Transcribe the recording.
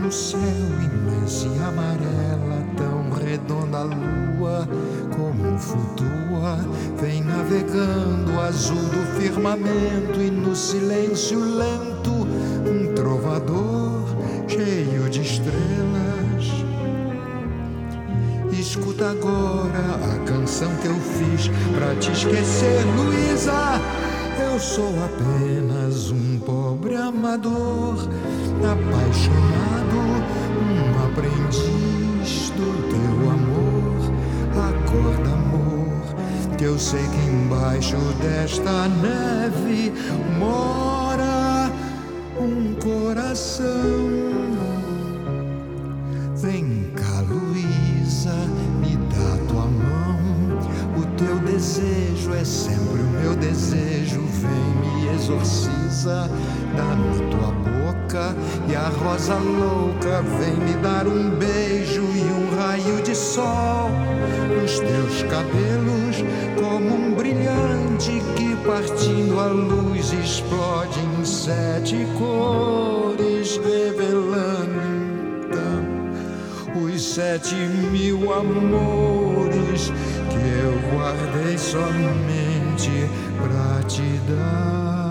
no céu imensa e amarela, tão redonda a lua como flutua, vem navegando azul do firmamento, e no silêncio lento um trovador cheio de estrelas. Escuta agora a canção que eu fiz pra te esquecer, Luísa. Eu sou apenas um pobre amador, apaixonado, um aprendiz do teu amor. Acorda, amor, que eu sei que embaixo desta neve mora um coração. Vem cá, Luísa, me dá tua mão. O teu desejo é sempre o meu desejo. Vem, me exorciza, dá-me tua boca e a rosa louca. Vem me dar um beijo e um raio de sol nos teus cabelos, como um brilhante que partindo a luz explode em 7 cores, revelando os 7.000 amores que eu guardei somente pra te dar.